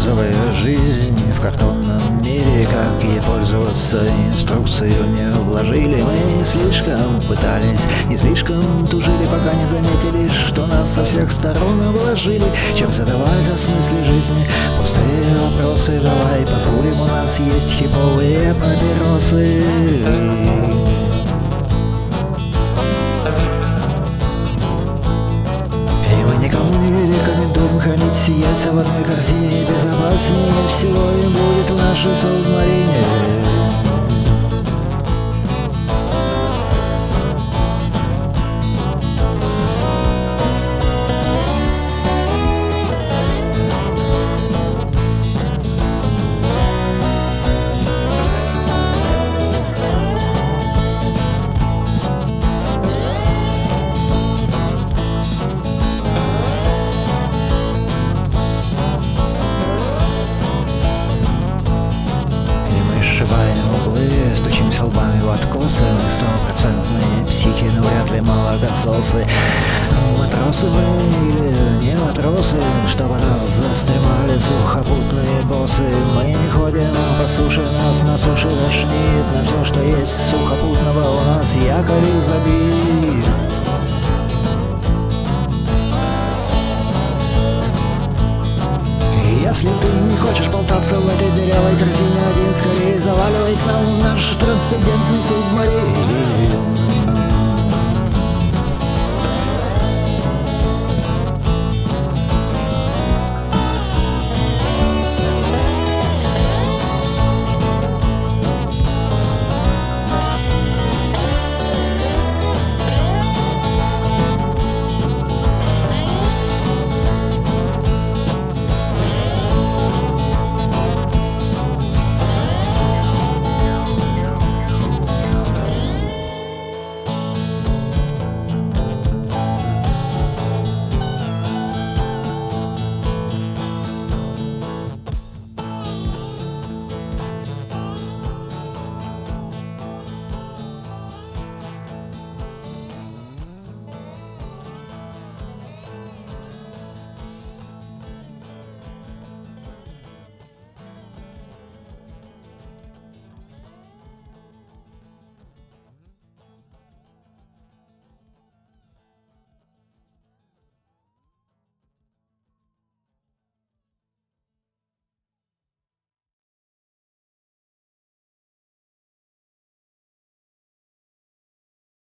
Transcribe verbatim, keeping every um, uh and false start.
розовая жизнь в картонном мире. Как ей пользоваться, инструкцию не вложили. Мы не слишком пытались, не слишком тужили, пока не заметили, что нас со всех сторон обложили. Чем задавать о смысле жизни пустые вопросы? Давай покурим, у нас есть хиповые папиросы. Хранить яйца в одной корзине, безопаснее всего им будет в нашей субмарине. Стучимся лбами в откосы. Мы стопроцентные психи, но вряд ли молокососы. Матросы мы или не матросы, чтобы нас застремали сухопутные боссы. Мы не ходим по суше, нас на суше тошнит. На все, что есть сухопутного, у нас якори забит. Если ты не хочешь болтаться в этой дырявой корзине один, скорее заваливай к нам в наш трансцендентный субмарин.